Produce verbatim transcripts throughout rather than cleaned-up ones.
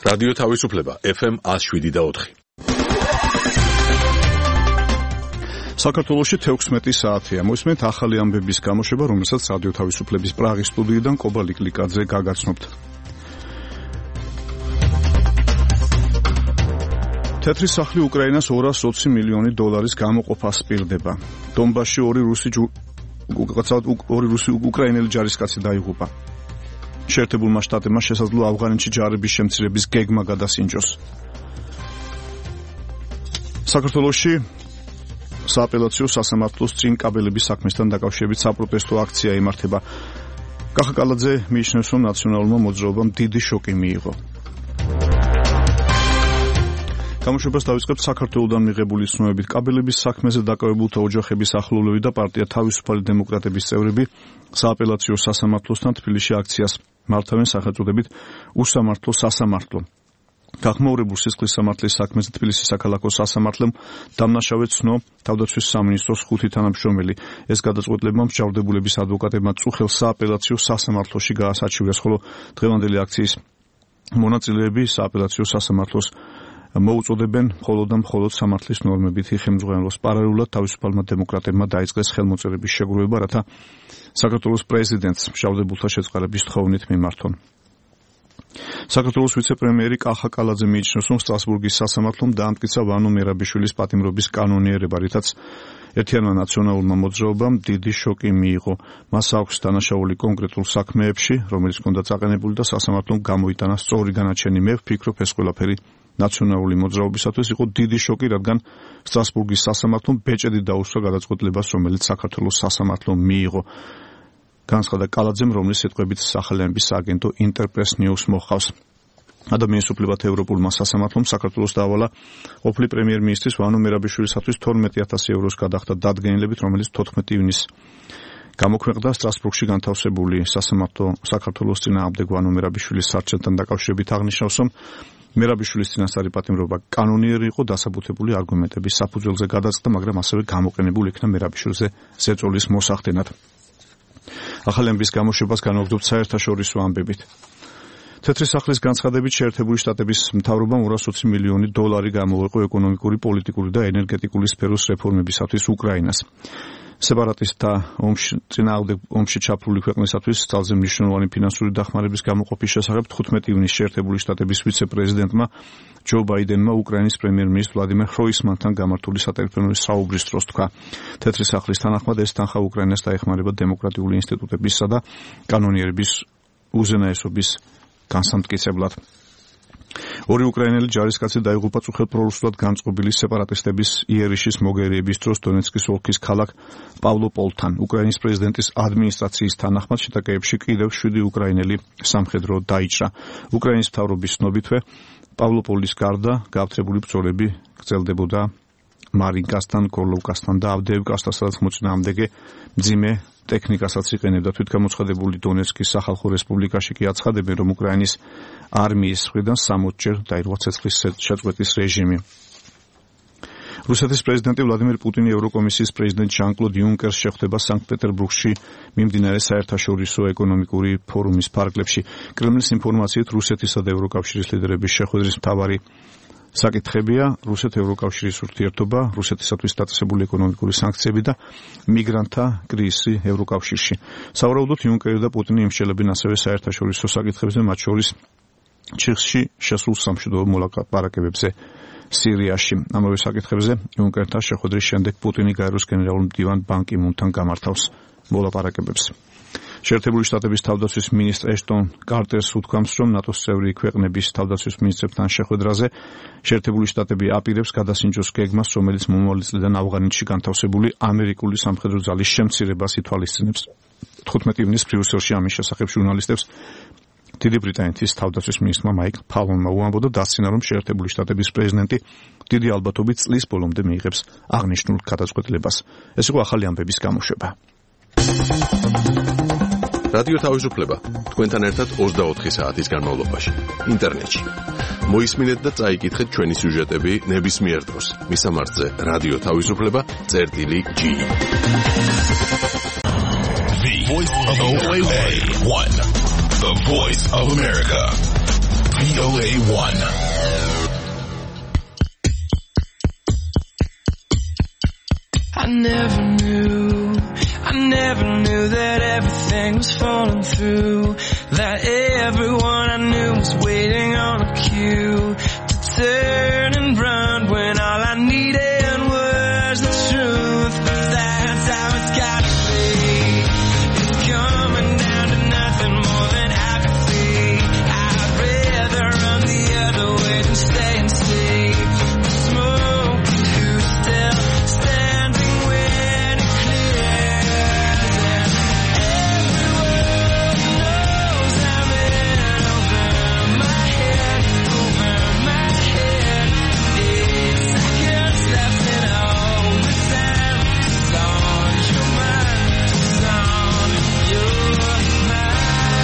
რადიო თავისუფლება ეფ ემ one oh seven და four. საქართველოში თექვსმეტი საათია. მოისმენთ ახალი ამბების გამოშვება, რომელსაც რადიო თავისუფლების პრაღის სტუდიიდან კობა ლიკლიკაძე გაგაცნობთ. თეთრი სახლი უკრაინას ორას ოცი მილიონი დოლარის გამოყოფას სპირდება. დონბასში ორი რუსი ორი რუსი უკრაინელი ჯარისკაცი დაიღუპა. შეერთებულმა შტატებმა შესაძლოა ავღანეთში ჯარების შემცირების გეგმა გადასინჯოს. საქართველოში სააპელაციო სასამართლოს წინ კაბელების საქმესთან დაკავშირებით საპროტესტო აქცია იმართება. კახა კალაძე მიიჩნევს, რომ ნაციონალურმა მოძრაობამ დიდი შოკი მიიღო. გამოშვებას დავიწყებთ საქართველოდან მიღებული ცნობებით. კაბელების საქმეზე დაკავებულთა ოჯახების ახლობლები და პარტია თავისუფალი დემოკრატების წევრები სააპელაციო სასამართლოსთან თბილისში აქციას მართავენ სახელწოდებით უსამართლო სასამართლო. გახმაურებულ სისხლის სამართლის საქმეზე თბილისის საქალაქო სასამართლომ დამნაშავედ ცნო თავდაცვის სამინისტროს ხუთი თანამშრომელი. ეს გადაწყვეტილება მსჯავრდებულების ადვოკატებმა წუხელ სააპელაციო სასამართლოში გაასაჩივრეს, ხოლო დღევანდელი აქციის მონაწილეები სააპელაციო სასამართლოს მოუწოდებენ მხოლოდ და მხოლოდ სამართლის ნორმებითი ხელმძღვანელოს. პარალელურად თავისუფალმა დემოკრატებმა დაიწყეს ხელმოწერების შეგროვება, რათა საქართველოს პრეზიდენტს მსჯავრდებულთა შეწყალების თხოვნით მიმართონ. საქართველოს ვიცე-პრემიერი კახა კალაძე მიიჩნევს, რომ სტრასბურგის სასამართლომ დაამტკიცა ვანო მერაბიშვილის პატიმრობის კანონიერება, რითაც ერთიანმა ნაციონალურმა მოძრაობამ დიდი შოკი მიიღო. მას აქვს დანაშაული კონკრეტულ საქმეებში, რომელიც ჰქონდა წაყენებული და სასამართლომ გამოიტანა სწორი განაჩენი. მე ვფიქრობ, ეს ყველაფერი ნაციონალური მოძრაობისათვის იყო დიდი შოკი, რადგან სტრასბურგის სასამართლომ ბეჭედი დაუსვა გადაწყვეტილებას, რომელიც საქართველოს სასამართლომ მიიღო. განცხადა კალაძემ, რომლის სიტყვებით სახელმწიფოს სააგენტო ინტერპრეს ნიუს მოხავს. ადამიანის უფლებათა ევროპულმა სასამართლომ საქართველოს დაავალა ყოფილი პრემიერ-მინისტრის ვანო მერაბიშვილისათვის თორმეტი ათასი ევროს გადახდა დადგენილებით, რომელიც თოთხმეტი ივნისს გამოქვეყნდა სტრასბურგში განთავსებული სასამართლო საქართველოს წინააღმდეგ ვანო მერაბიშვილის სარჩელთან დაკავშირებით აღნიშნავს, რომ მერაბიშვილის წინასწარი პატიმრობა კანონიერი იყო, დასაბუთებული არგუმენტების საფუძველზე გადაწყდა, მაგრამ ასევე გამოყენებული იქნა მერაბიშვილზე ზეწოლის მოსახდენად. ახალი ამბების გამოშვებას განვაგრძობთ საერთაშორისო ამბებით. თეთრი სახლის განცხადებით შეერთებული შტატების მთავრობამ ორას ოცი მილიონი დოლარი გამოუყო ეკონომიკური, პოლიტიკური და ენერგეტიკული სფეროს რეფორმებისათვის უკრაინას. სეპარატისტთა ომში წინააღმდეგ ომში ჩაფლული ქვეყნისათვის ძალზე მნიშვნელოვანი ფინანსური დახმარების გამოყოფის შესახებ თხუთმეტი ივნისს შეერთებული შტატების ვიცე-პრეზიდენტმა ჯო ბაიდენმა უკრაინის პრემიერ-მინისტრ ვლადიმერ ხროისმანთან გამართული სატელეფონო საუბრის დროს თქვა. თეთრი სახლის თანახმად ეს თანხა უკრაინას დაეხმარება დემოკრატიული ინსტიტუტებისა და კანონიერების უზენაესობის განსამტკიცებლად. ორი უკრაინელი ჯარისკაცი დაიღუპა წუხელ პრორუსულად განწყობილი სეპარატისტების იერიშის მოგერიების დროს დონეცკის ოლქის ქალაქ პავლოპოლთან. უკრაინის პრეზიდენტის ადმინისტრაციის თანახმად შეტაკეებში კიდევ შვიდი უკრაინელი სამხედრო დაიჭრა. უკრაინის მთავრობის ცნობითვე პავლოპოლის გარდა გააფთრებული ბრძოლები გრძელდებოდა მარინკასთან, კორლოვკასთან და ავდეევკასთან, სადაც მოწინააღმდეგე მძიმე ტექნიკასაც იყენებდა. თვითგამოცხადებული დონეცკის სახალხო რესპუბლიკაში კი აცხადებენ, რომ უკრაინის არმიის მხრიდან სამოცჯერ დაირღვა ცეცხლის შეწყვეტის რეჟიმი. რუსეთის პრეზიდენტი ვლადიმერ პუტინი ევროკომისიის პრეზიდენტ ჟან-კლოდ იუნკერს შეხვდება სანქტ-პეტერბურგში მიმდინარე საერთაშორისო ეკონომიკური ფორუმის ფარგლებში. კრემლის ინფორმაციით რუსეთისა და ევროკავშირის ლიდერების შეხვედრის მთავარი საკითხებია რუსეთ-ევროკავშირის ურთიერთობა, რუსეთისათვის დაწესებული ეკონომიკური სანქციები და მიგრანტთა კრიზისი ევროკავშირში. სავარაუდოდ იუნკერი და პუტინი იმსჯელებენ ასევე საერთაშორისო საკითხებზე, მათ შორის ჩიხში შესულ სამშვიდობო მოლაპარაკებებზე სირიაში. ამავე საკითხებზე იუნკერთან შეხვედრის შემდეგ პუტინი გაეროს გენერალურ მდივან ბან კი მუნთან გამართავს მოლაპარაკებებს. შეერთებული შტატების თავდაცვის მინისტრ ეშტონ კარტერს უთქვამს, რომ ნატოს წევრი ქვეყნების თავდაცვის მინისტრებთან შეხვედრაზე შეერთებული შტატები აპირებს გადასინჯოს გეგმას, რომელიც მომავალი წლიდან ავღანეთში განთავსებული ამერიკული სამხედრო ძალის შემცირებას ითვალისწინებს. თხუთმეტი ივნისს ბრიუსელში ამის შესახებ ჟურნალისტებს დიდი ბრიტანეთის თავდაცვის მინისტრმა მაიკ ფალონმა უამბო და დასცინა, რომ შეერთებული შტატების პრეზიდენტი დიდი ალბათობით წლის ბოლომდე მიიღებს აღნიშნულ გადაწყვეტილებას. ეს იყო ახალი ამბების გამოშვება. რადიო თავისუფლება თქვენთან ერთად ოცდაოთხი საათის განმავლობაში ინტერნეტში. მოისმინეთ და წაიკითხეთ ჩვენი სიუჟეტები ნებისმიერ დროს. მისამართზე რადიო თავისუფლება წერტილი G. The Voice of O A one. The Voice of America. V O A one. I never knew, I never knew that everything was falling through, that everyone I knew was waiting on a cue to turn and run when all I needed was the truth. But that's how it's gotta be. It's coming down to nothing more than apathy. I'd rather run the other way than stay and see the smoke and who's still standing when it clears. And everyone knows I'm in over my head, over my head. Eight seconds left in overtime. It's on your mind, it's on your mind.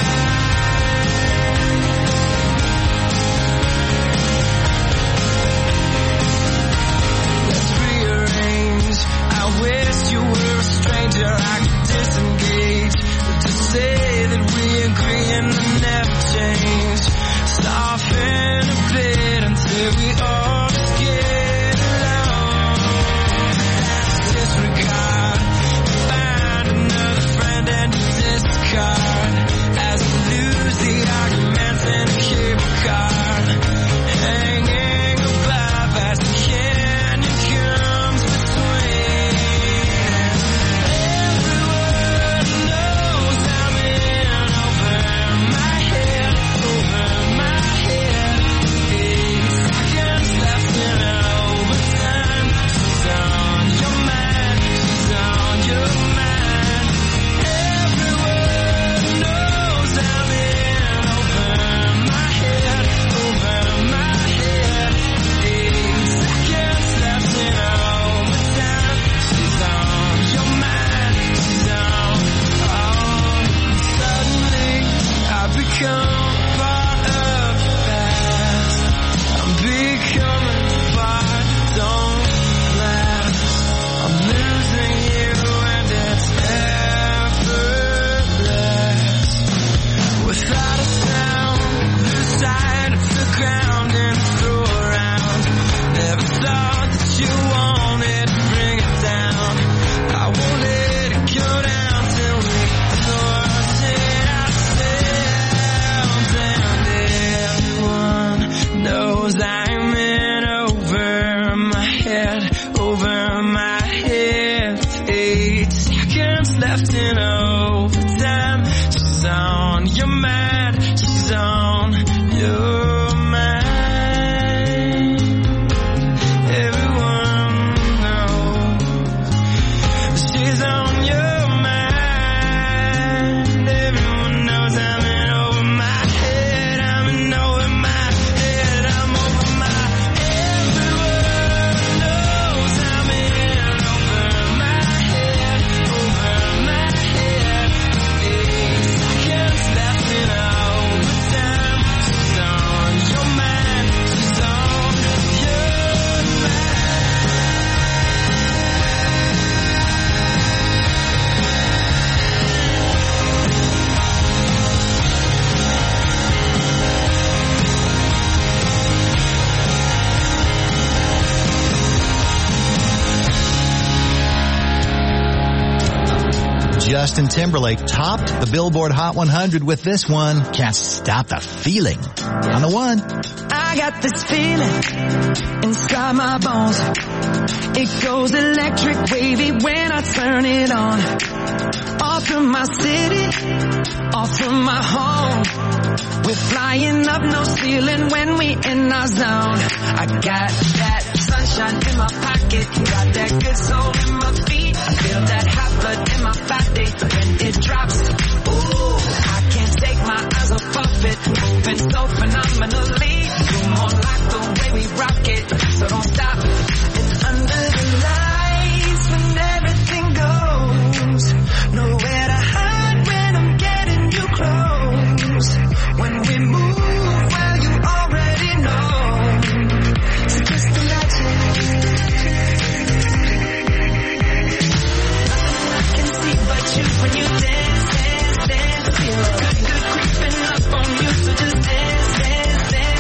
Let's rearrange. I wish you were a stranger I could disengage, but to say that we agree and then never change. Soften a bit until we all just get along. That's disregard. Find another friend and discard as we lose the arguments in a cable car, hanging above as the canyon comes between. Everyone knows I'm in over my head, over my head. Eight seconds left in overtime. She's on your mind, she's on your mind. Everyone knows I'm in over my head, over my head. Eight seconds left in overtime. She's on your mind, she's on. Oh, suddenly I've become part of the past. I'm becoming part that don't last. I'm losing you and it's effortless. Without a sound, lose sight of the ground and throw around. Never thought that you wanted to bring it down. I won't let it go down till we sort it ourselves. And everyone knows I'm in over my head, over my head. Eight seconds left in overtime. She's on your mind, she's on your mind. Everyone knows she's on your mind. Everyone knows I'm in over my head, I'm in over my head, I'm over my. Everyone knows I'm in over my head, over my head. Eight seconds left in overtime. She's on your mind, she's on your mind. Justin Timberlake topped the Billboard Hot one hundred with this one, Can't Stop the Feeling. On the one. I got this feeling inside my bones. It goes electric wavy when I turn it on. Off from my city, off from my home. We're flying up no ceiling when we in our zone. I got that sunshine in my pocket, got that good soul in my feet. I feel that hot blood in my body when it drops. Ooh, I can't take my eyes off of it, moving so phenomenally. You're more like the way we rock it, so don't stop. And under the lights when everything goes, nowhere to hide when I'm getting you close. When we move, well you already know. So just imagine. Nothing I can see but you when you dance, dance, dance. Feel good, good creeping up on you, so just dance, dance, dance.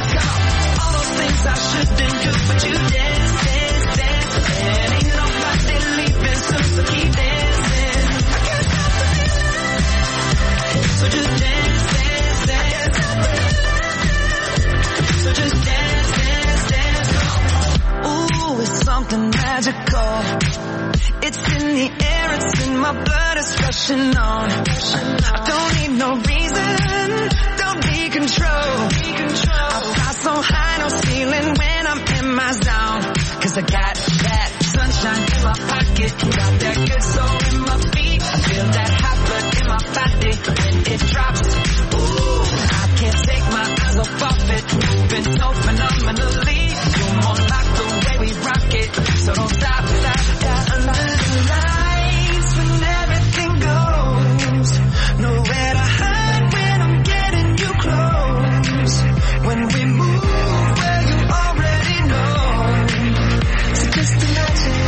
rushing on. I don't need no reason, don't be control. I fly so high, no ceiling when I'm in my zone. Cause I got that sunshine in my pocket, got that good soul in my feet. I feel that hot blood in my body when it drops. Ooh, I can't take my eyes off of it. Moving so phenomenally. You're more like the way we rock it. So don't stop, stop, stop. Under the lights when everything goes. Nowhere to hide when I'm getting you close. When we move where you already know. So just imagine.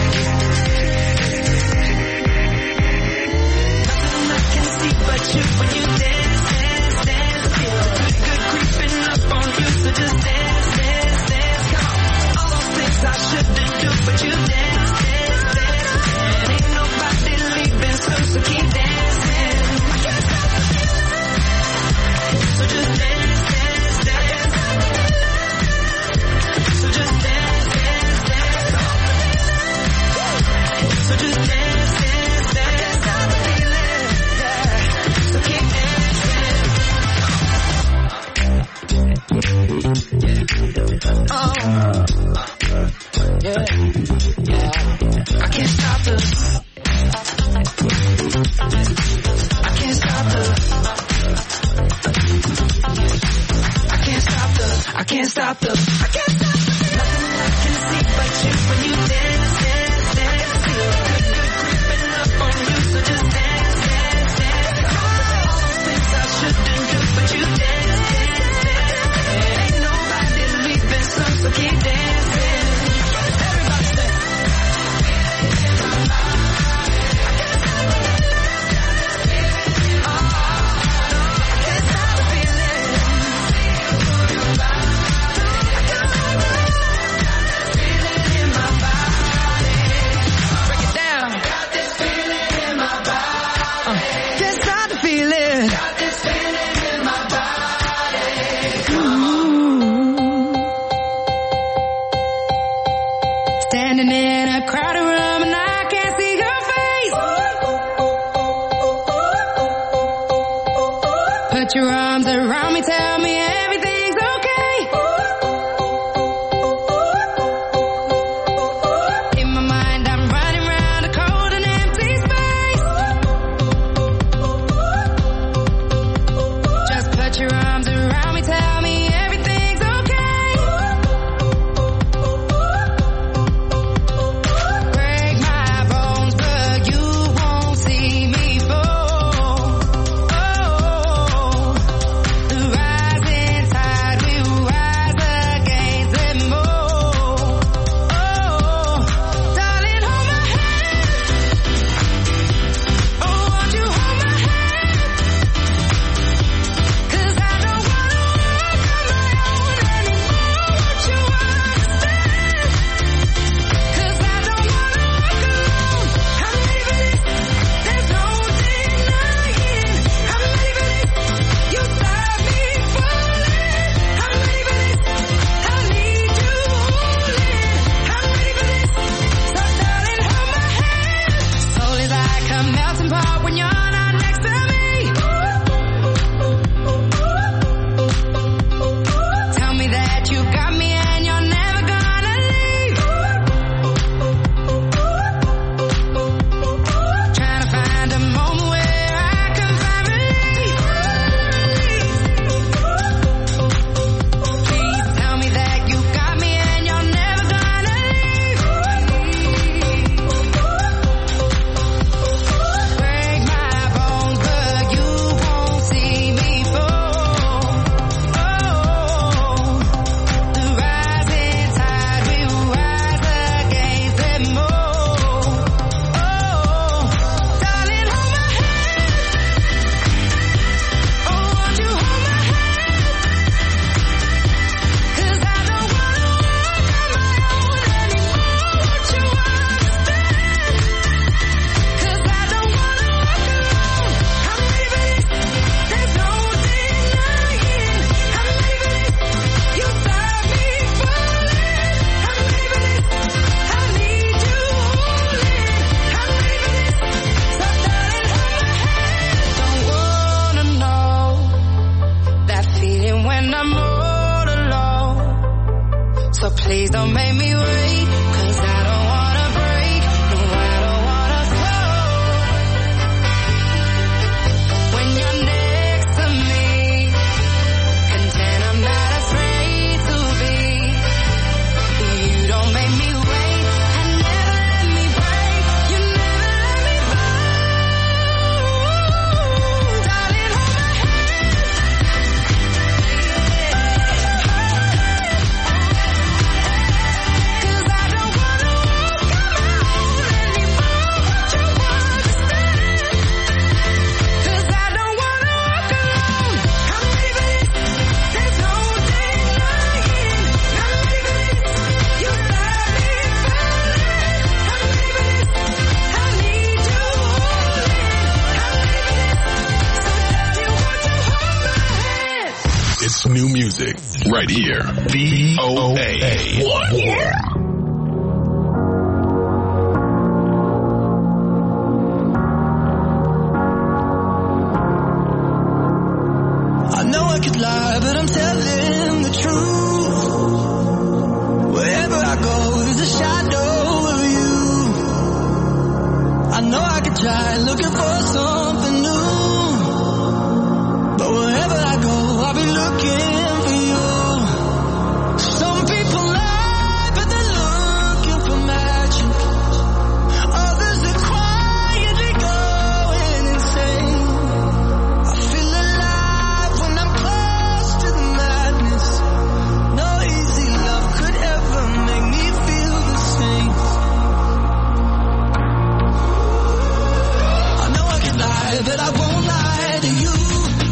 Nothing I can see but you when you dance, dance, dance. Feel good, good creeping up on you. So just dance, dance, dance. Come on. All those things I shouldn't do, but you dance, dance, dance. And ain't nobody leaving soon, so keep dancing. I can't stop the feeling. So just dance, dance, dance. So just dance, dance, dance. So just dance, dance, dance. I can't stop the feeling. Yeah. So keep dancing. Oh. Yeah. Yeah. I can't stop the. I can't stop the. I can't stop the. I can't stop the. I can't stop the. Nothing I can see but you when you dance, dance, dance. Feel good, good creeping up on you, so just dance, dance, dance. All those things I shouldn't do, but you dance, dance, dance. Ain't nobody leaving soon, so keep dancing. Everybody say. Standing in a crowded room and I can't see your face. Put your arms around me, tell me everything's okay. In my mind I'm running around a cold and empty space. Just put your arms around me, tell me everything's okay. Break my bones, but you won't see me fall. Oh, the rising tide will rise against them all. Oh, darling, hold my hand. Oh, won't you hold my hand? 'Cause I don't wanna walk on my own anymore. Won't you understand? 'Cause I don't wanna walk alone. I'm leaving it. There's no denying. I'm leaving it. You stop me falling. I'm leaving it. I need you holding. I'm leaving it. So darling, hold my hand. Soul is like a melting pot when you're not next to me. Tell me that you got me and you're never gonna leave. Trying to find a moment where I can find relief. Please tell me that you got me and you're never gonna leave. Break my Best new music right here. V O A one. Lie, but I'm telling the truth. Wherever I go, there's a shadow of you. I know I could try looking for something new, but wherever I go, I'll be looking for you. Some people lie, but they're looking for magic. Others are quietly going insane. I feel alive when I'm close to the madness. No easy love could ever make me feel the same. I know I can lie, but I won't lie to you.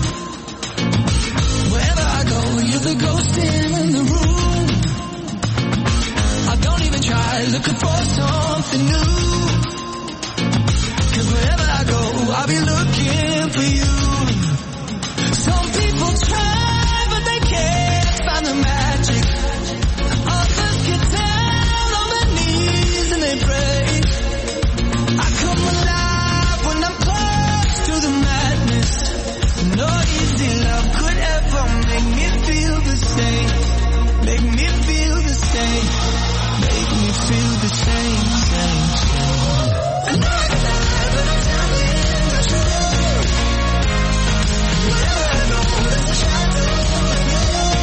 Wherever I go, you're the ghost in the room. I don't even try looking for something new, 'cause wherever I go, I'll be looking for you. Some people try, but they can't find the magic. Others get down on their knees and they pray. I come alive when I'm close to the madness. No easy love could ever make me feel the same. Make me feel the same. Make me feel the same, same, same. I know I can lie, but I'm telling the truth. Wherever I go, there's a shadow of you.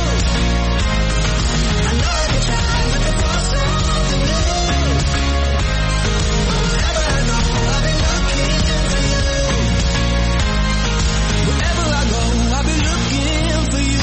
I know I can try looking for something new. Wherever I go, I'll be looking for you. Wherever I go, I'll be looking for you.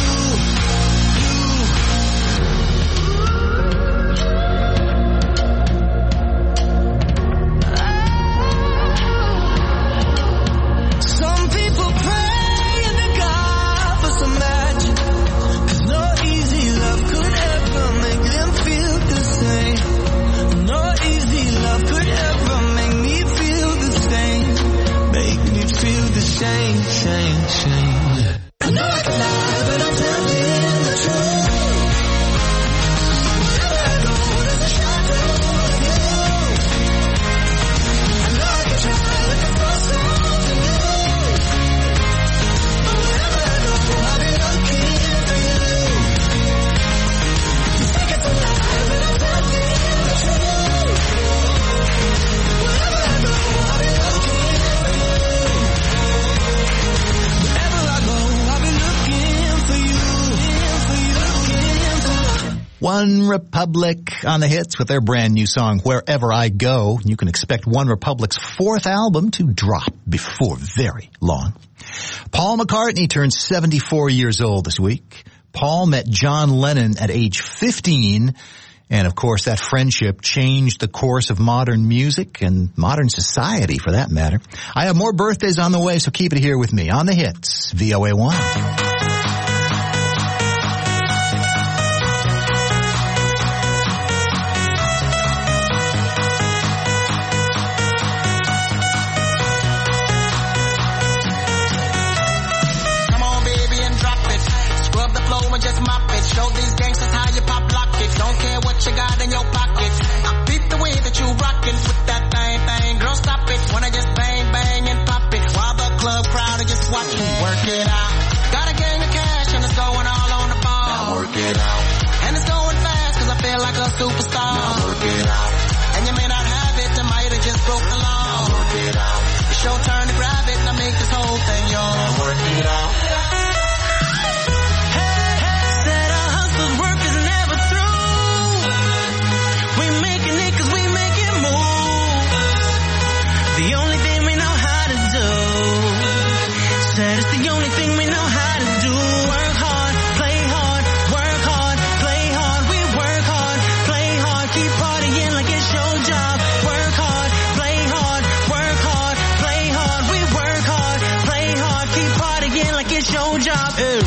Some people pray and to God for some magic, 'cause no easy love could ever make them feel the same. No easy love could ever make me feel the same. Make me feel the same, same, same. I know I can lie, but I'm telling the truth. Wherever I go, there's a shadow of you. I know I can try looking for something new, but wherever I go, I'll be looking for you. You think it's a lie, but I'm telling the truth. Wherever I go, I'll be looking for you. Wherever I go, I'll be looking for you. For you, looking for you. One Republic on the hits with their brand new song, Wherever I Go. You can expect One Republic's fourth album to drop before very long. Paul McCartney turned seventy-four years old this week. Paul met John Lennon at age fifteen, and of course that friendship changed the course of modern music and modern society for that matter. I have more birthdays on the way, so keep it here with me on the hits, V O A one. Come on, baby, and drop it. Scrub the flow and just mop it. Show these gangsters how you pop lock it. Don't care what you got in your pocket. I beat the way that you rockin' with that thing, thing. Girl, stop it. Wanna just bang, bang, and pop it. While the club crowd are just watching. Work it out. Got a gang of cash and it's going all on the ball. Now work it out. And it's going fast 'cause I feel like a superstar. Now work it out. And you may not have it, I might have just broke the law. Now work it out. It's your turn to grab it and I make this whole thing yours. Now work it out. Said our hustle's work is never through. We making it 'cause we make it move. The only thing we know how to do. Said it's the only thing we know how to do. Work hard, play hard, work hard, play hard. We work hard, play hard, keep partying like it's your job. Work hard, play hard, work hard, play hard. We work hard, play hard, keep partying like it's your job. Ew.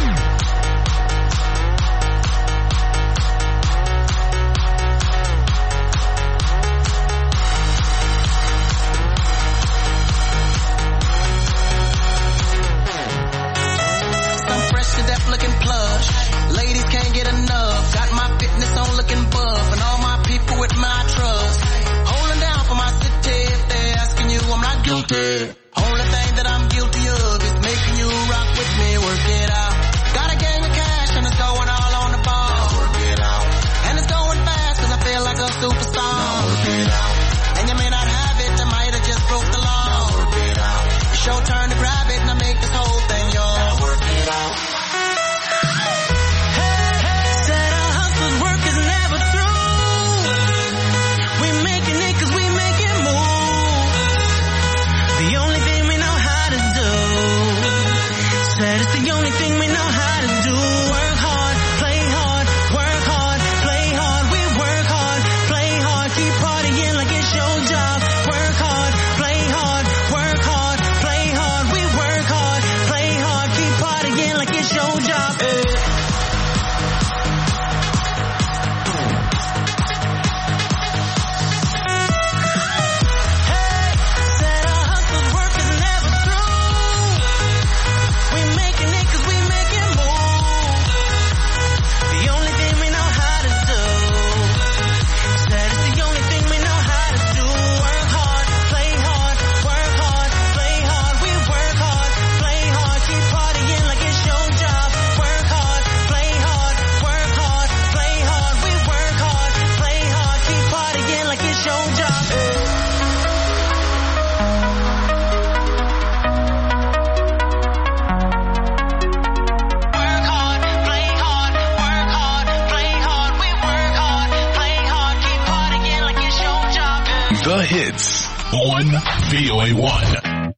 the hits on V O A one.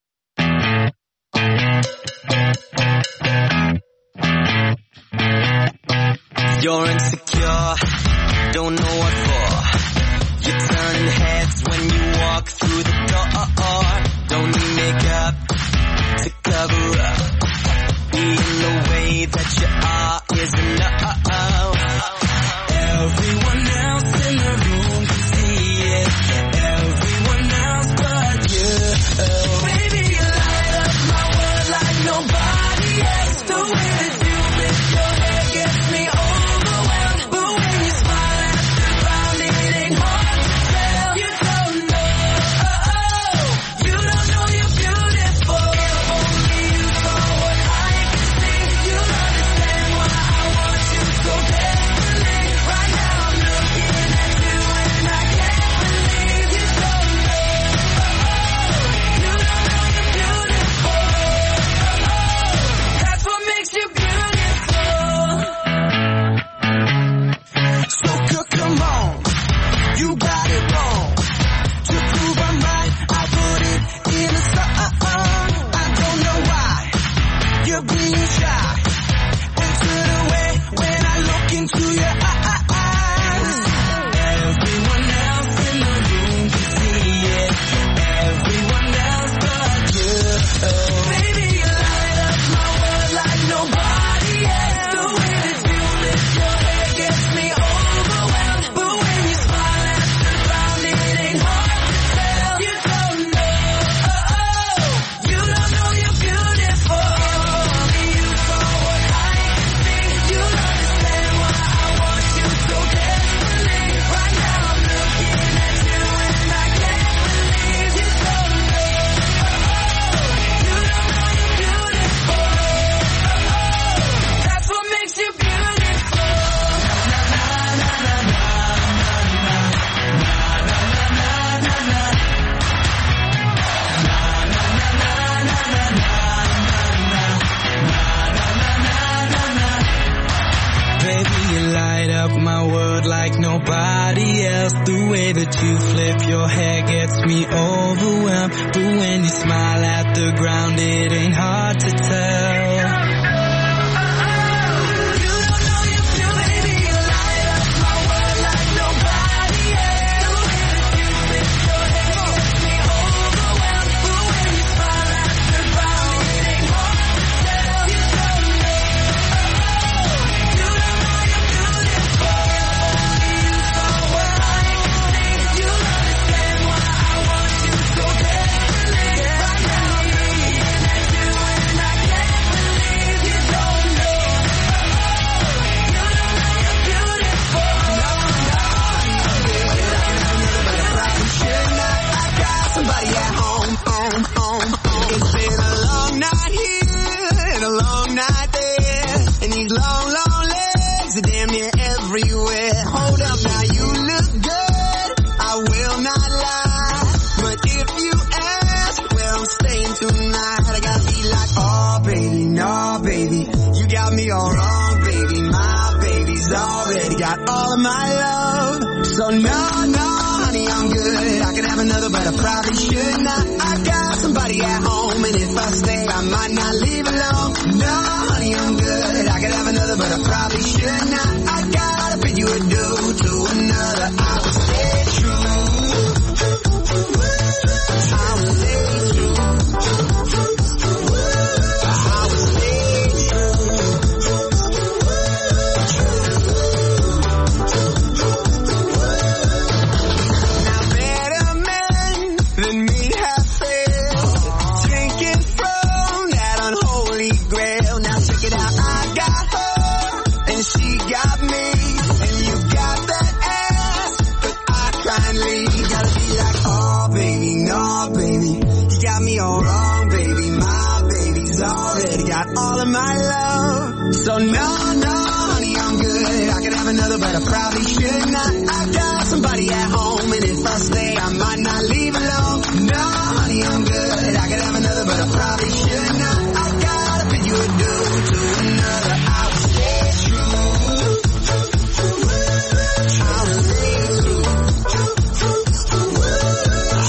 You're insecure, don't know what for. You're turning heads when you walk through the door. Don't need makeup to cover up. Being the way that you are is enough. Everyone else in the room can see it. Everyone else but you. Oh, baby, you light up my world like nobody else. The way that you lift your hair gets me overwhelmed. But when you smile at the ground, it ain't hard to tell. You don't know, oh, oh. You don't know you're beautiful. If only you saw what I can see, you'll understand why I want you so desperately. Right now I'm looking at you and I can't believe you don't know, oh, oh. You don't know you're beautiful, oh, oh. That's what makes you beautiful. So c- come on, you got it wrong. To prove I'm right, I put it in a song. I don't know why you're being shy and turn away when I look into your eyes. Everyone else in the room can see it. Everyone else but you. Oh, baby, you light up my world like nobody else. The way that you lift your hair gets me overwhelmed. But when you smile at the ground, it ain't hard to tell. You don't know, oh, oh. You don't know you're beautiful. Only you saw what I can see. You'll understand why I want you so desperately. Right now I'm looking at you and I can't believe you don't know, oh, oh. You don't know you're beautiful, oh, oh. That's what makes you beautiful. Baby, you light up my world like nobody else. The way that you flip your hair gets me overwhelmed. But when you smile at the ground, it ain't hard to tell. You don't know you're beautiful. Baby, you light up my world like nobody else. The way that you flip your hair gets me overwhelmed. But when you smile at the ground, it ain't hard to tell. You don't know, oh, oh. You don't know you're beautiful. Only you saw what I can see. You'll understand why I want you so desperately. Right now I'm looking at you and I can't believe you don't know, oh, oh. You don't know you're beautiful. No, no, should not. I got somebody at home, home, home, home. It's been a long night here and a long night there, and these long, long legs are damn near everywhere. Hold up now, you look good, I will not lie, but if you ask where I'm staying tonight, I gotta be like, oh baby, no baby, you got me all wrong baby, my baby's already got all of my love. So no, no honey, I'm good, I could have another but I probably should not. I got somebody at home and if I stay I might not leave alone. No honey, I'm good, I could have another but I probably should not. I gotta pay you a due to another. I will stay true, I will stay true, I will stay true. Now better men than me have failed, drinking from that unholy grail. Now check it out, I got her and she got me, and you got that ass, but I kindly gotta be like, oh baby, no baby, you got me all wrong baby, my baby's already got all of my love. So no, no honey, I'm good, I could have another but I probably should not. I got somebody at home and if I stay I might not leave alone. No honey, I'm good, I could have another but I probably should not. I gotta pay you a due to another. I will stay true, I will stay true,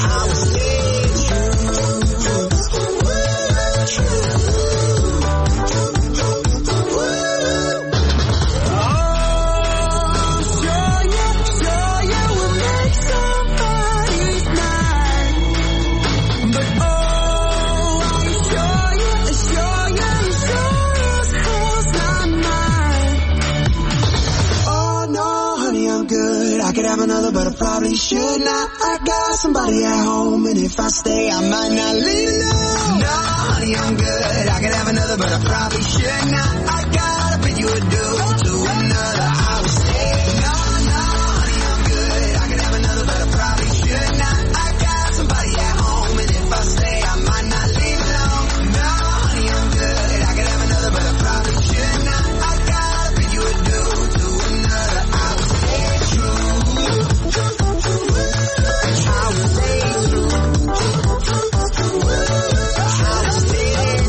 another, but I probably should not. I got somebody at home, and if I stay, I might not leave. No, no, honey, I'm good. I could have another, but I probably should not. I gotta pay you a due to another. I would stay. No, no, honey, I'm good. I could have another, but I probably should not. I got somebody at home, and if I stay, I might not leave alone. No, honey, I'm good. I could have another, but I probably should not. I gotta pay you a due to another. I would stay true. I would stay true. I would stay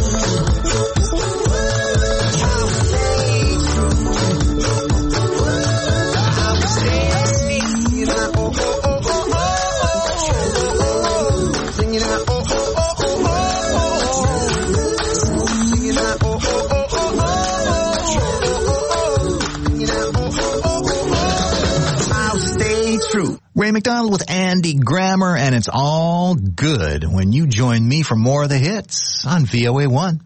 True. Ray McDonald with Andy Grammer, and it's all good when you join me for more of the hits on V O A one.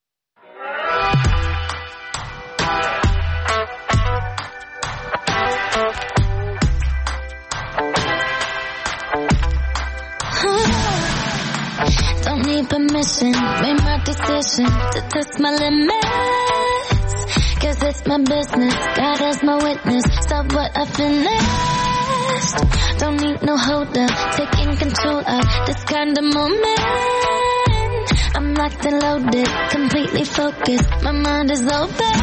Don't need permission, made my decision to test my limits. Cause it's my business, God as my witness, stop what I finished. Don't need no hold up, taking control of this kind of moment. I'm locked and loaded, completely focused, my mind is open.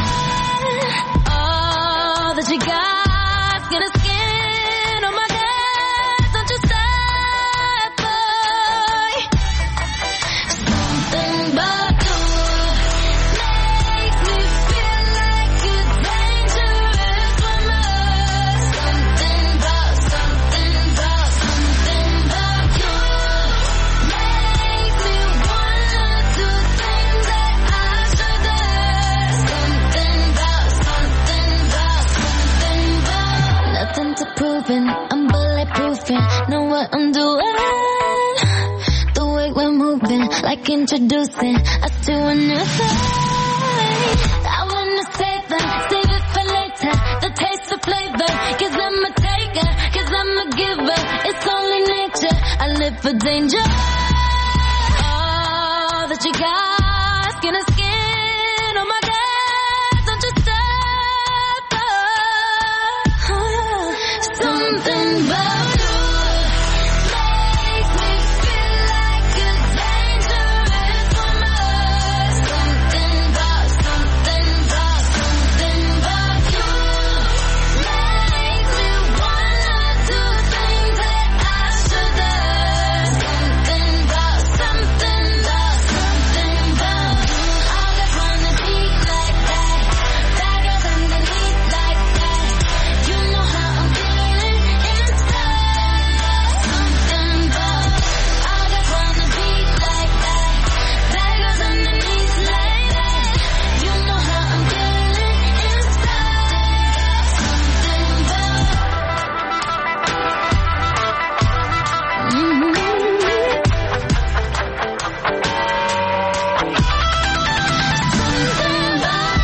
All that you got, skin to skin, oh my God, don't you stop, boy. Something about you makes me feel like a dangerous woman. Something about, something about, something about you makes me wanna do things that I shouldn't. Something about, something about, something about. Nothing to proving, I'm bulletproofing, know what I'm doing. The way we're moving, like introducing us to a new thing. I wanna save them, save it for later, the taste of flavor. Cause I'm a taker, cause I'm a giver, it's only nature, I live for danger. All that you got, skin to skin, oh my God, don't you stop, oh. Something about you makes me feel like a dangerous woman. Something about, something about, something about you makes me wanna do things that I shouldn't. Something about, something about, something about you. All that wanna be like that, that girl's underneath like that. You know how I'm feeling inside. Something about, all that wanna be like that, that girl's underneath like that. You know how I'm feeling inside. Something about, mm-hmm. Something about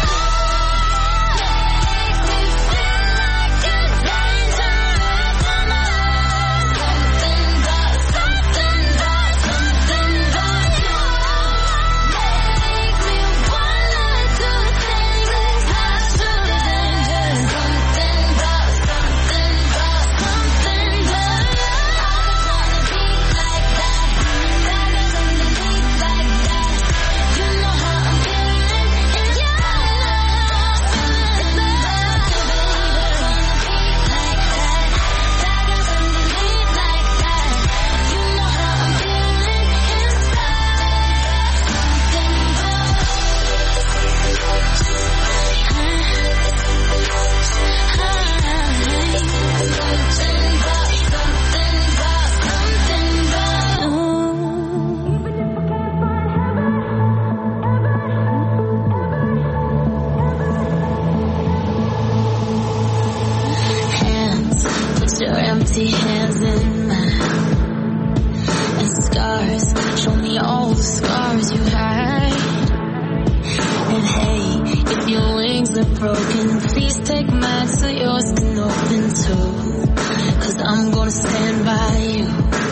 makes me feel like a dangerous woman. Something about, something about, something about you makes me wanna do things that I shouldn't. Something about, something about, something about you. I just wanna be like that, that girl's underneath like that. You know how I'm feeling inside. Something about you, hands, put your empty hands in mine. And scars, show me all the scars you hide. And hey, if your wings are broken, please take mine so yours can open too. I'm gonna stand by you.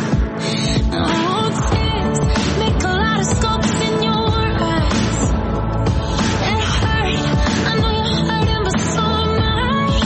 Oh, tears make a lot of scopes in your eyes. It hurt, I know you're hurting, but so am I.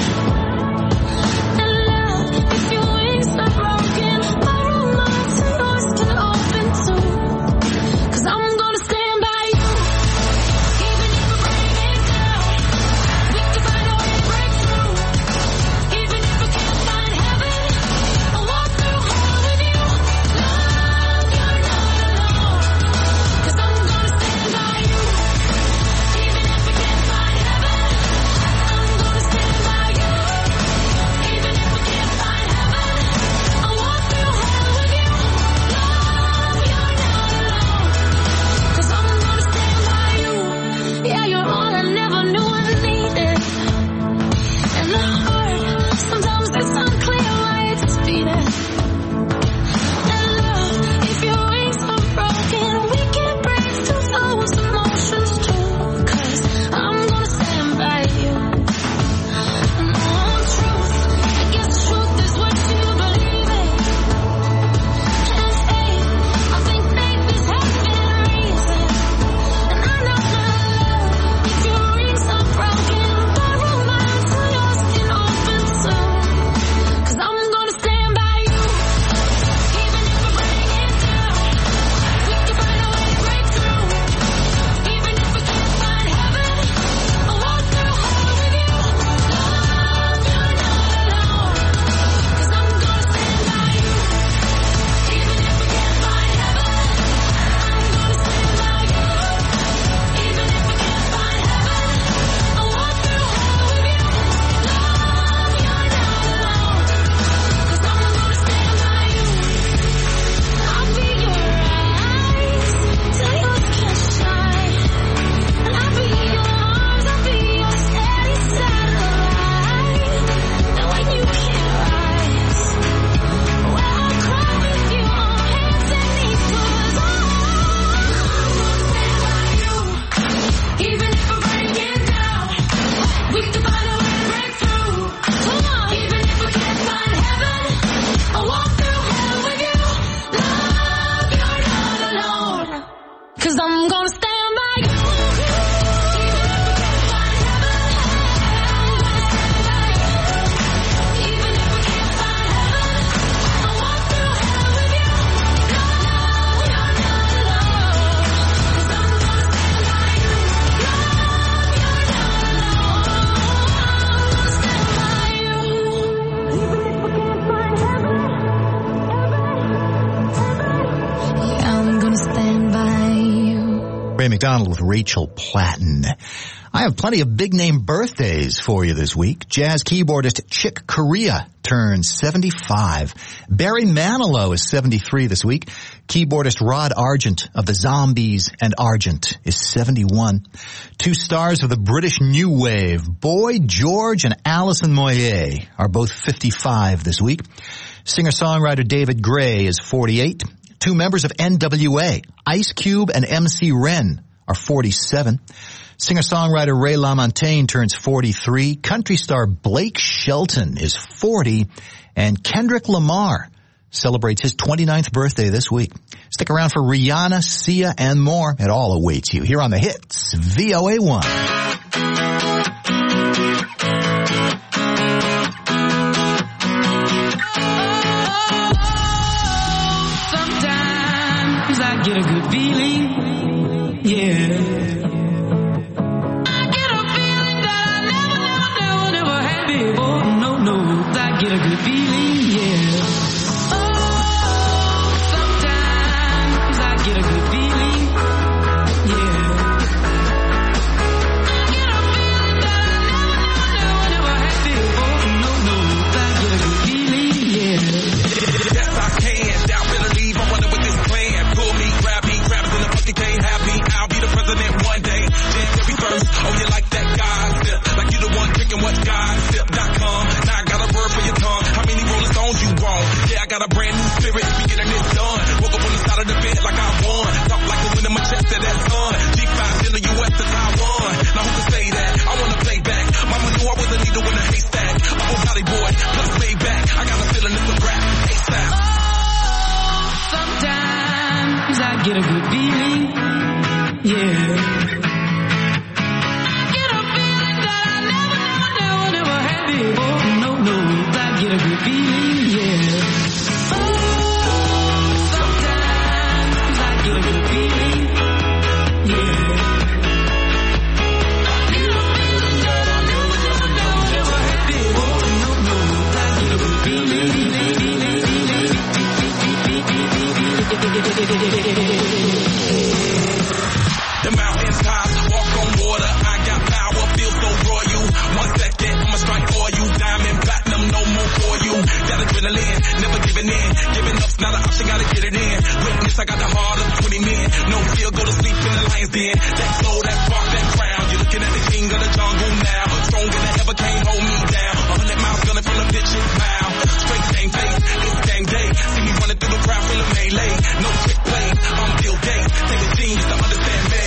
And love, if your wings are broken, borrow mine so yours can open too. 'Cause I'm gonna stand by you, even if we bring it down. We can find a way to break through, even if we can't find heaven. I'll walk through hell with you. Love, you're not alone. 'Cause I'm gonna stand by you, even if we can't find heaven. I'm gonna stand by you, even if we can't find heaven. I'll walk through hell with you. Love, you're not alone. 'Cause I'm gonna stand by you. Yeah, you're all I never knew I needed. And the heart, sometimes it's unclear why it's beating. And love, if your wings are broken, we can break through those emotions too. 'Cause I'm gonna stand by you. And all truth, I guess truth is what you believe in. And faith, I think faith is having reason. And I know my love, if your wings are broken, borrow mine so yours can open too. 'Cause I'm gonna stand by you, even if we bring it down. We can find a way to break through, even if we can't find heaven. I'll walk through hell with you. Love, you're not alone. 'Cause I'm gonna stand by you, even if we can't find heaven. I'm gonna stand by you, even if we can't find heaven. I'll walk through hell with you. Love, you're not alone. 'Cause I'm gonna stand by you. I'll be your eyes till yours can shine. And I'll be your arms, I'll be your steady satellite. And when you can't rise, well, I'll cry with you on hands and knees. 'Cause I'm gonna stand by you, even if we break it down. We can find a way to break through. Come on, even if we can't find heaven. I'll walk through hell with you. Love, you're not alone. 'Cause I'm gonna stand by you, even if we can't find heaven. I'm gonna stand by you, even if we can't find heaven. I'll walk through hell with you. Love, you're not alone. 'Cause I'm gonna stand by you. Love, you're not alone. I'm gonna stand by you, even if we can't find heaven. Yeah, I'm gonna stand by you. Ray McDonald with Rachel Platten. I have plenty of big-name birthdays for you this week. Jazz keyboardist Chick Corea turns seventy-five. Barry Manilow is seventy-three this week. Keyboardist Rod Argent of the Zombies and Argent is seventy-one. Two stars of the British New Wave, Boy George and Alison Moyet, are both fifty-five this week. Singer-songwriter David Gray is forty-eight. Two members of N W A, Ice Cube and M C Ren, are forty-seven. Singer-songwriter Ray LaMontagne turns forty-three. Country star Blake Shelton is forty. And Kendrick Lamar celebrates his twenty-ninth birthday this week. Stick around for Rihanna, Sia, and more. It all awaits you here on The Hits, V O A one. Sometimes I get a good feeling, yeah. I get a feeling that I never, never, never, never had before. No, no, I get a good feeling, yeah. Oh, sometimes I get a good feeling, yeah. I get a feeling that I never, never, never, never had before. No, no, I get a good feeling, yeah. Yes, I can. Doubt, better leave. I wonder what this plan. Pull me, grab me, grab us in the fucking can't have me. I'll be the president one day. January first. Oh, you like that God sip? Like you the one drinking what God sip dot com. Now I got a word for your tongue. How many Rolling Stones you want? Yeah, I got a brand new spirit. We getting this done. Woke up on the side of the bed like I won. Talk like the wind in my chest to that sun. G five in the U S to Taiwan. Now who can say that? I wanna play back. Mama knew I was a needle in a haystack. I'm a body boy, plus way back. I got a feeling it's a rap. I got the heart of twenty men. No fear, go to sleep in the lion's den. That soul, that spark, that crown. You're looking at the king of the jungle now. Stronger than ever, can't hold me down. A hundred miles gunning from the pitch's mouth. Straight game face, it's game day. See me running through the crowd, feeling melee. No trick play, I'm Bill Gates. Take a genius to understand me.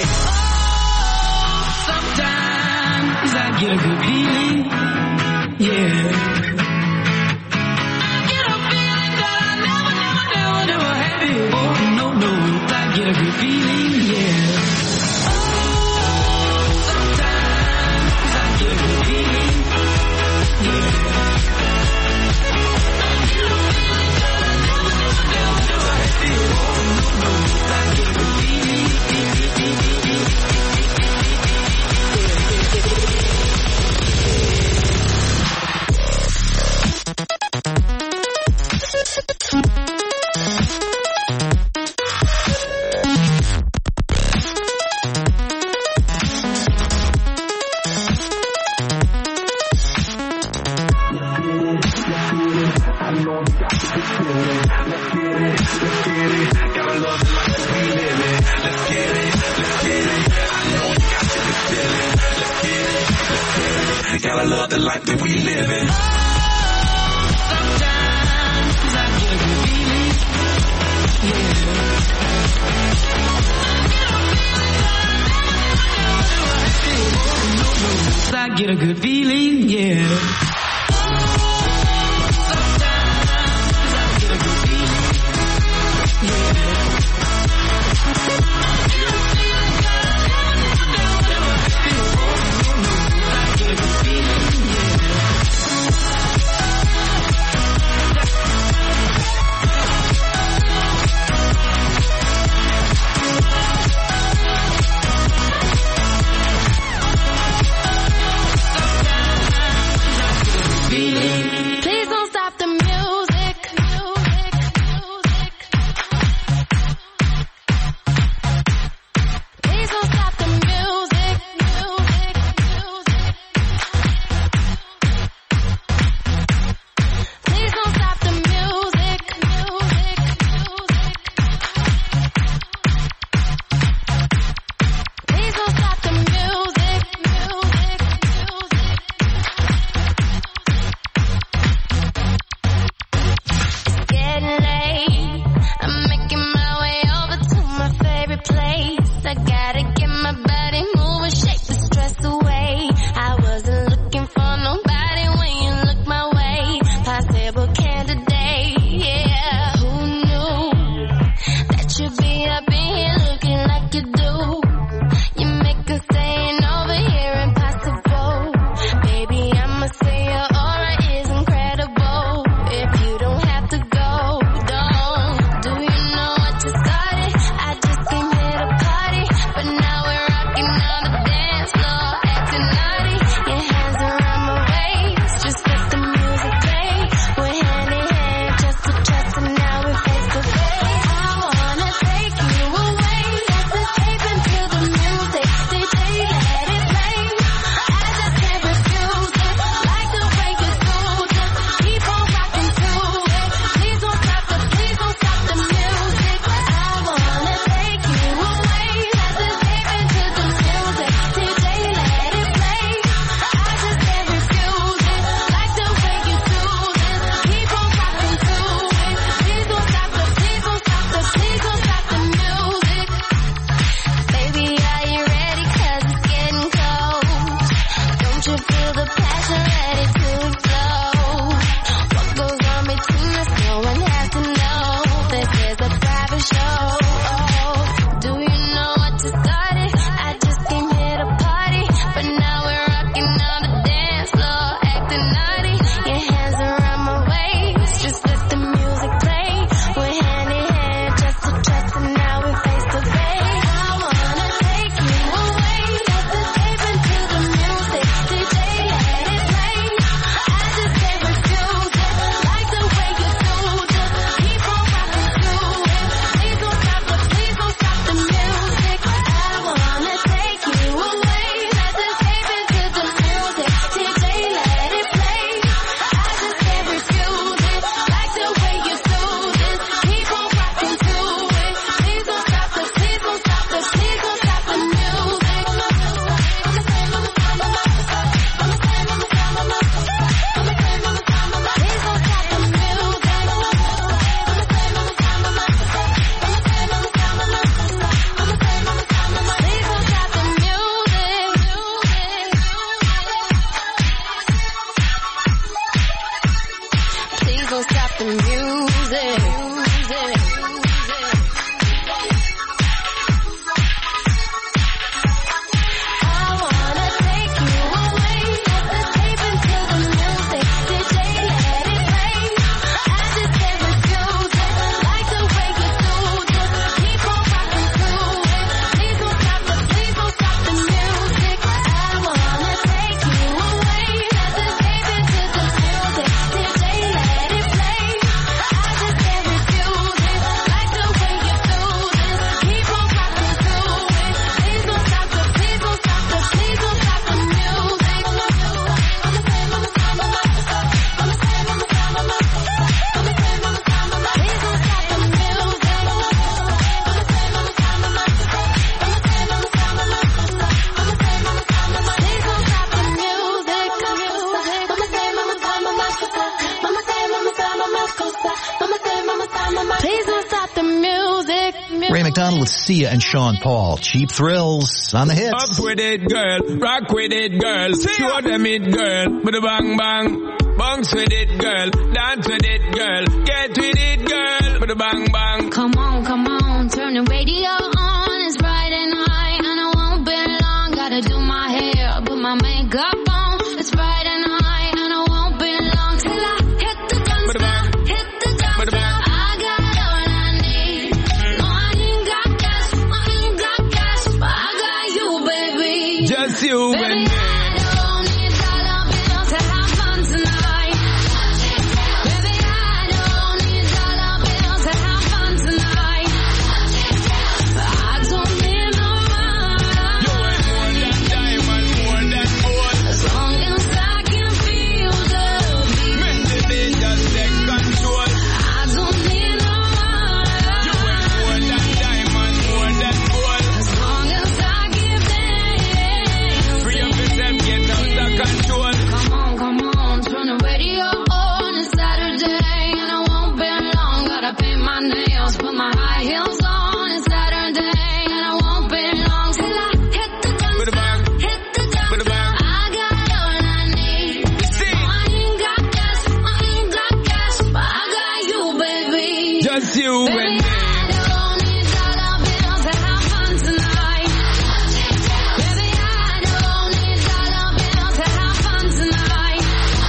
Sometimes I get a good feeling, yeah. I get a feeling that I never, never, never, never had before. No, no, I get a good feeling, yeah. Sometimes I get a good feeling, yeah. I get a feeling that I never, never, never, never had before. No, no, I get a good feeling, gotta love the life that we live in. Sometimes I get a good feeling, yeah. I get a good feeling, yeah. Brown with Sia and Sean Paul. Cheap Thrills on the hits. Up with it, girl. Rock with it, girl. Show them it, girl. With a bang bang. Bounce with it, girl. Dance with it, girl. Get with it, girl. With a bang bang. Come on, come on, turn the radio on. It's Friday night and I won't be long. Gotta do my hair, put my makeup on. It's Friday night and I won't be long till I hit the dance floor, hit the dance floor. I got all I need. No, I ain't got cash, I ain't got cash, but I got you, baby. Just you Baby, and me. I don't need dollar bills to have fun tonight. Baby, I don't need dollar bills to have fun tonight. I don't need no money. You ain't more than diamond, more than gold. As long as I can feel the beat. Make the day just take control. I don't need no You ain't money. more than diamond, more than gold. As long as I give them. Free up yourself, get out of control. Come on, come on, turn the radio on. It's Saturday and I won't be long. Gotta paint my nails, put my high heels on. It's Saturday and I won't be long till I hit the dance With a floor, bang. hit the dance With a floor. bang. I got all I need. See? No, I ain't got cash, I ain't got cash, but I got you, baby. Just you and Baby, me. I don't need dollar bills to have fun tonight. Baby, I don't need dollar bills to have fun tonight.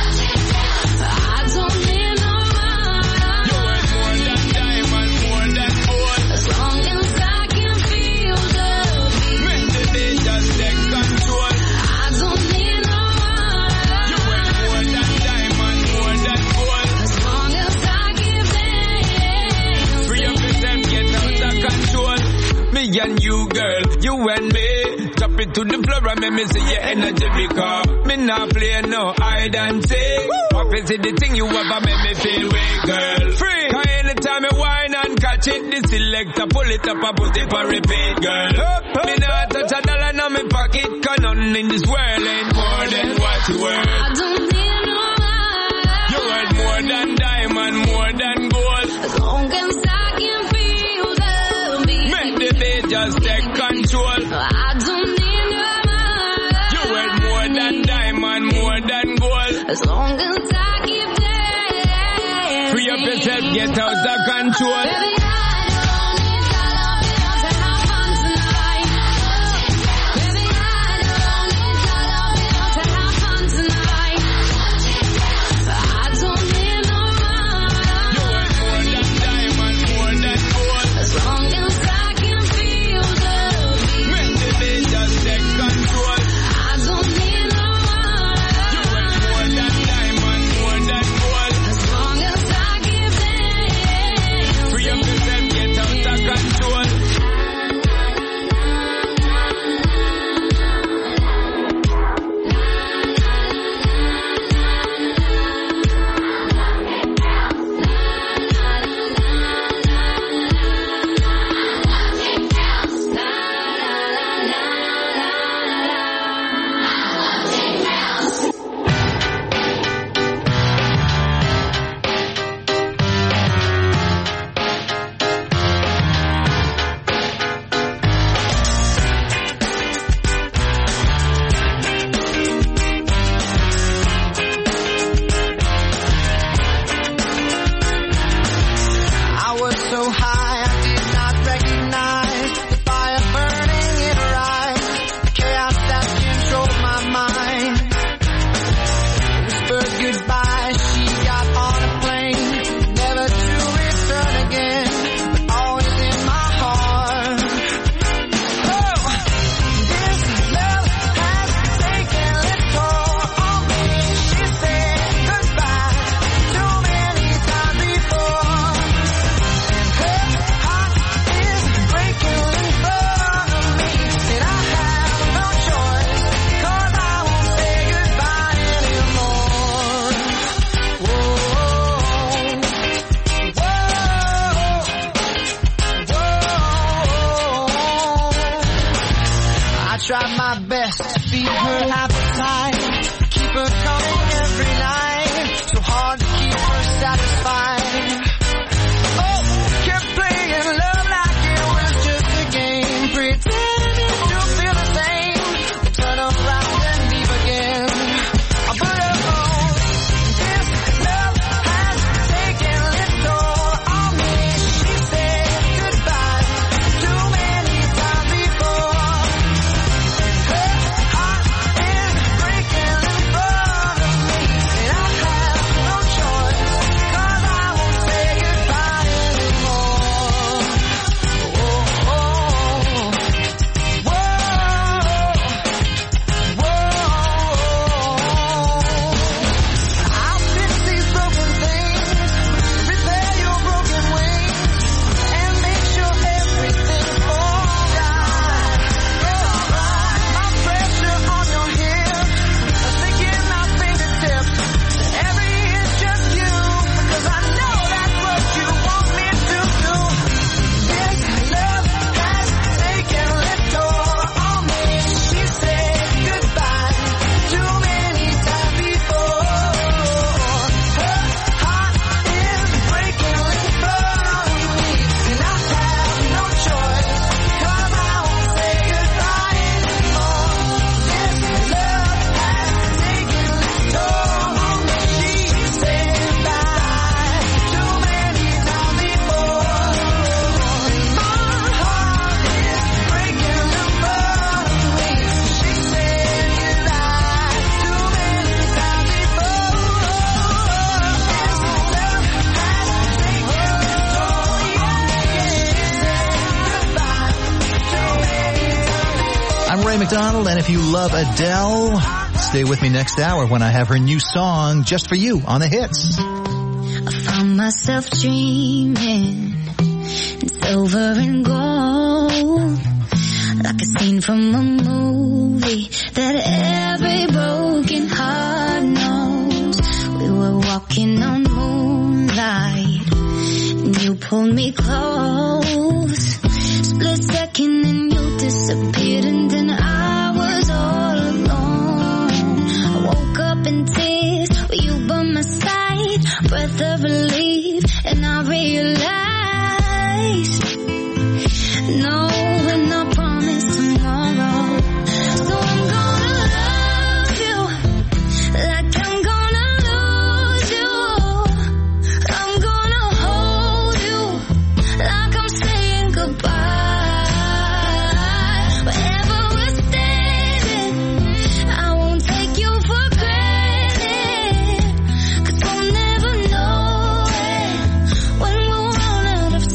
I don't need no You ain't more money. than diamond, more than gold. As long as I can feel the beat. Make the day just take control. I don't need no You ain't more money. than diamond, more than gold. As long as I give them. Free up yourself, get out of control. Me and you, girl, you and me. Drop it to the floor and make me see your energy because me not play no hide and seek. What is it the thing you ever make me feel weak, girl? Free. Cause anytime I whine and catch it, the selector pull it up and put it for repeat, girl. Me not touch a dollar in my pocket, cause nothing in this world ain't more than what you worth. I don't need no money. You worth more than diamond, more than gold. As long as I can feel the beat. Make the day just take control. I don't need no money. You worth more than diamond, more than gold. As long as I keep dancing. Free up yourself, get out of control. Baby, I don't need dollar bills to have fun tonight. Baby, I don't need dollar bills to have fun tonight. I don't need no You worth more money. than diamond, more than gold. As long as I can feel the beat. Make the day just take control. I don't need no You worth money. more than diamond, more than gold. As long as I give them. Free up yourself, get out of control. I was so high I did not recognize the fire burning in her eyes, the chaos that controlled my mind. Whispered goodbye, she got on a plane, never to return again, but always in my heart. Oh, this love has taken its toll on me. She said goodbye too many times before. Her heart is breaking in front of me, and I have no choice, 'cause I won't say goodbye anymore. Whoa, whoa, whoa. I tried my best to feed her appetite, keep her coming every night, so hard to keep her satisfied. Oh, kept playing love like it was just a McDonald, and if you love Adele, stay with me next hour when I have her new song just for you on the hits. I found myself dreaming in silver and gold, like a scene from a movie that every broken heart knows. We were walking on moonlight, and you pulled me close. Split second and you disappeared, and then I was all alone. I woke up in tears with you by my side, breath of relief, and I realized no one not promised tomorrow. So I'm gonna love you like I'm gonna lose you. I'm gonna hold you like I'm saying goodbye. Wherever we're standing, I won't take you for granted, 'cause we'll never know it when we'll run out of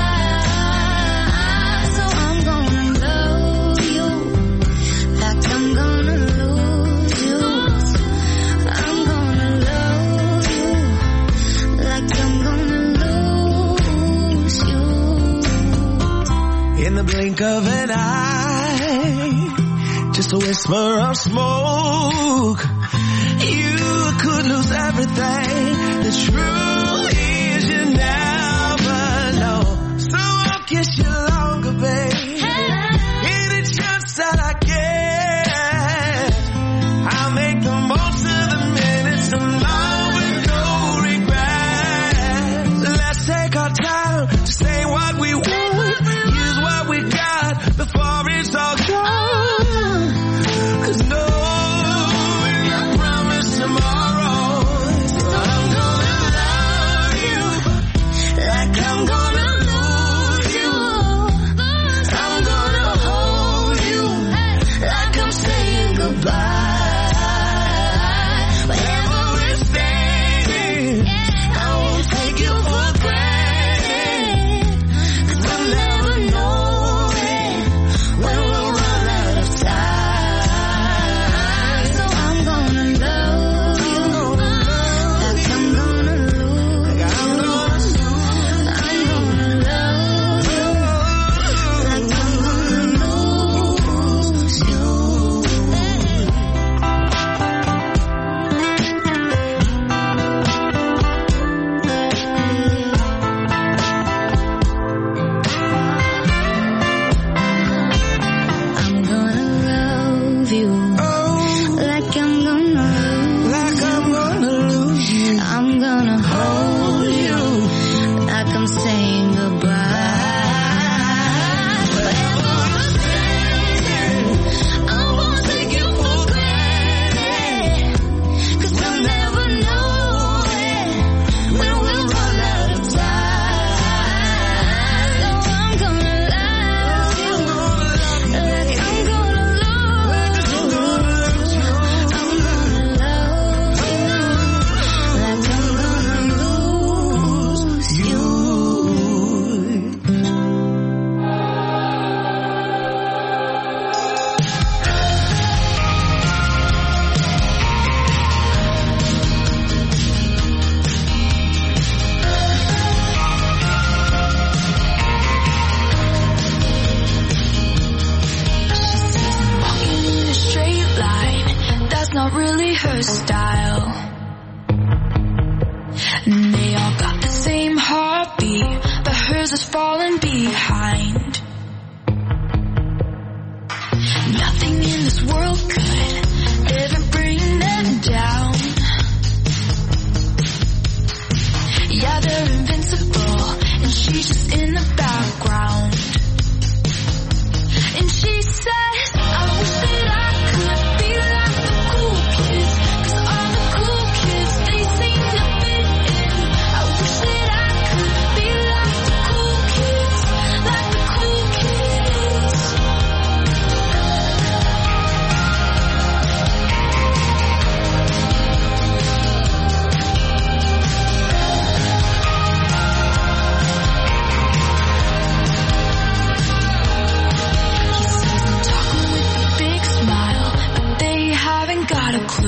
time. So I'm gonna love you like I'm gonna lose you. I'm gonna love you like I'm gonna lose you. In the blink of an eye, just a whisper of smoke, you could lose everything. The truth is you never know. So I'll kiss you longer, babe. Any chance that I get, I'll make the most of the minutes alone with no regret. Let's take our time to say what we want, use what we got before it's all gone. 'Cause no one can promise tomorrow. So I'm gonna love you like I'm gonna lose you. I'm gonna hold you like I'm saying goodbye. Wherever we're standing, I won't take you for granted, 'cause we'll never know it when we'll run out of time. So I'm gonna love you like I'm gonna lose you. I'm gonna love you like I'm gonna lose you. I'm gonna love you like I'm gonna lose like I'm gonna lose you. I'm gonna hold you like I'm saying goodbye. Wherever we're standing, I won't take you for granted, 'cause we'll never know it when we'll run out of time. So I'm gonna love you like I'm gonna lose you. I'm gonna love you like I'm gonna lose you. Walking in a straight line, that's not really her style. And they all got the same heartbeat, but hers is falling behind. Nothing in this world could ever bring them down. Yeah, they're invincible, and she's just in the background. And she says, I wish that I could be like the cool kids, 'cause all the cool kids, they seem to fit in. I wish that I could be like the cool kids, like the cool kids.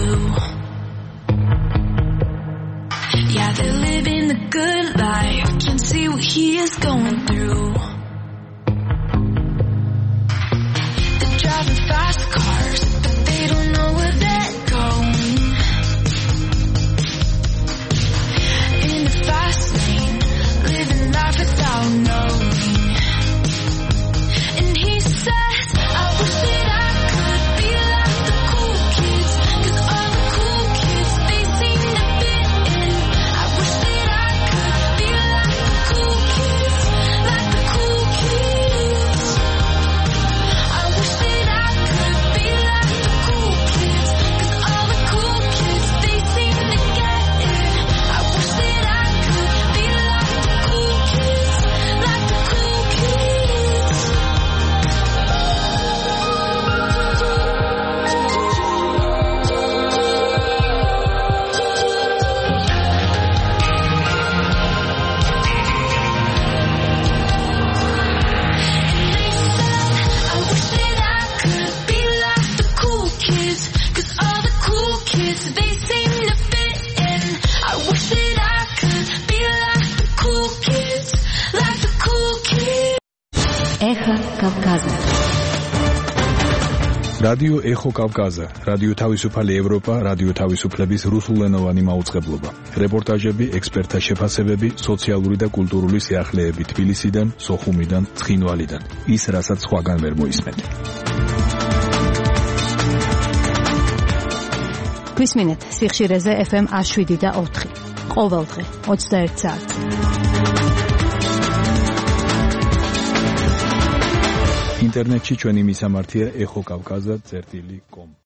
blue. Yeah, they're living the good life. Can see what he is going through. They're driving fast cars, but they don't know where they're going. In the fast lane, living life without knowing. And he says, I wish that I could be like the cool kids, 'cause all the cool kids, they seem to fit in. I wish that I could be like the cool kids, like the cool kids. I wish that I could be like the cool kids, 'cause all the cool kids, they seem to get it. I wish that I could be like the cool kids, like the cool kids. I wish that I could be like the cool kids, 'cause all the cool kids, they seem to fit in. I wish that I could be like the cool kids, like the cool kids. Эхо Кавказа. რადიო ეხო კავკაზა, რადიო თავისუფალი ევროპა, რადიო თავისუფლების რუსულენოვანი მაუწყებლობა. რეპორტაჟები, ექსპერტთა შეფასებები, სოციალური და კულტურული სიახლეები თბილისიდან, სოხუმიდან, ცხინვალიდან. ის, რასაც სხვაგან ვერ მოისმენთ. გვისმინეთ სიხშირეზე ეფ ემ one seven და four. ყოველდღე ოცდაერთი საათი. ინტერნეტში ჩვენი მისამართია ეხო კავკაზა წერტილი კომ